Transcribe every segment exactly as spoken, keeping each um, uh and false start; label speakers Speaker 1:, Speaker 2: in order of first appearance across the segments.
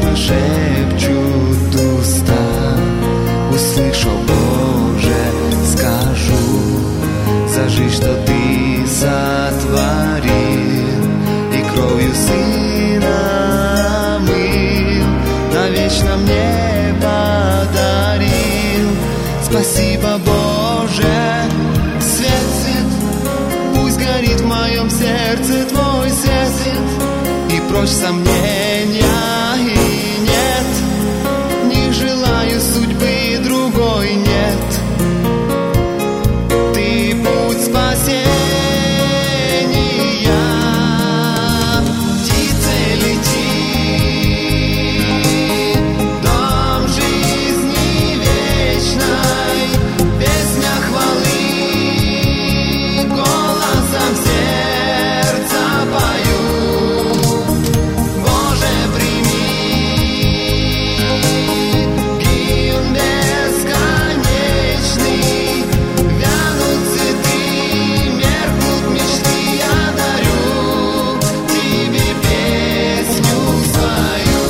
Speaker 1: нежно шепчут уста. Услышь, о Боже, скажу за жизнь, что Ты сотворил, и кровью Сына мыл, навечно мне подарил. Спасибо, Боже, свет, свет, пусть горит в моем сердце Твой свет, и прочь сомнения и нет, не желаю судьбы другой, нет. Ты путь спасения, птица лети, дом жизни вечной, песня хвалы, голосом сердца пою. Боже, прими гимн бесконечный, вянут цветы, меркнут мечты, я дарю Тебе песню свою.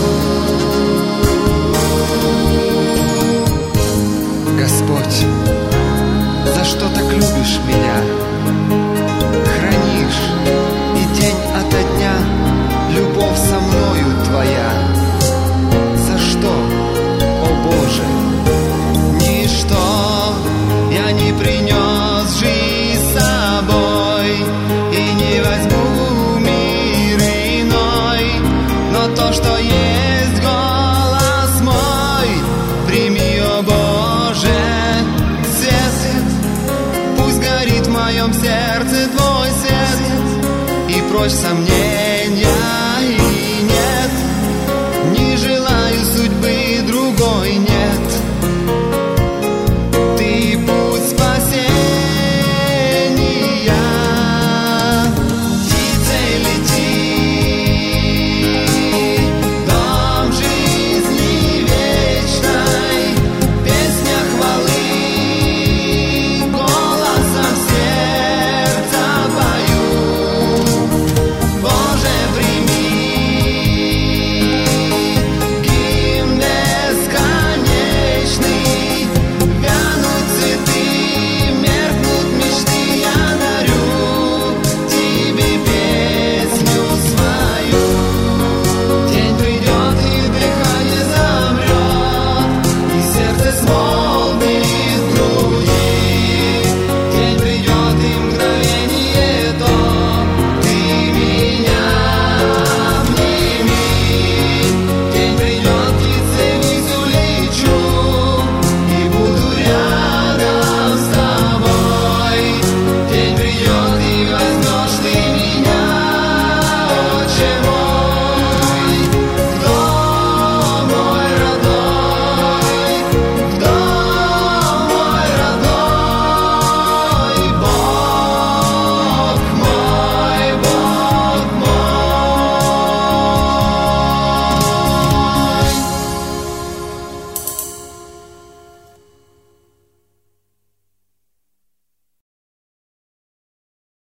Speaker 1: Господь, за что так любишь меня? Хранишь и день ото дня любовь со мною Твоя. За что, о Боже? Ничто я не принес жизнь с собой и не возьму мир иной, но то, что есть голос мой, прими, о Боже, свет, пусть горит в моем сердце Твой свет, и прочь сомнения и нет, не желаю судьбы другой, нет.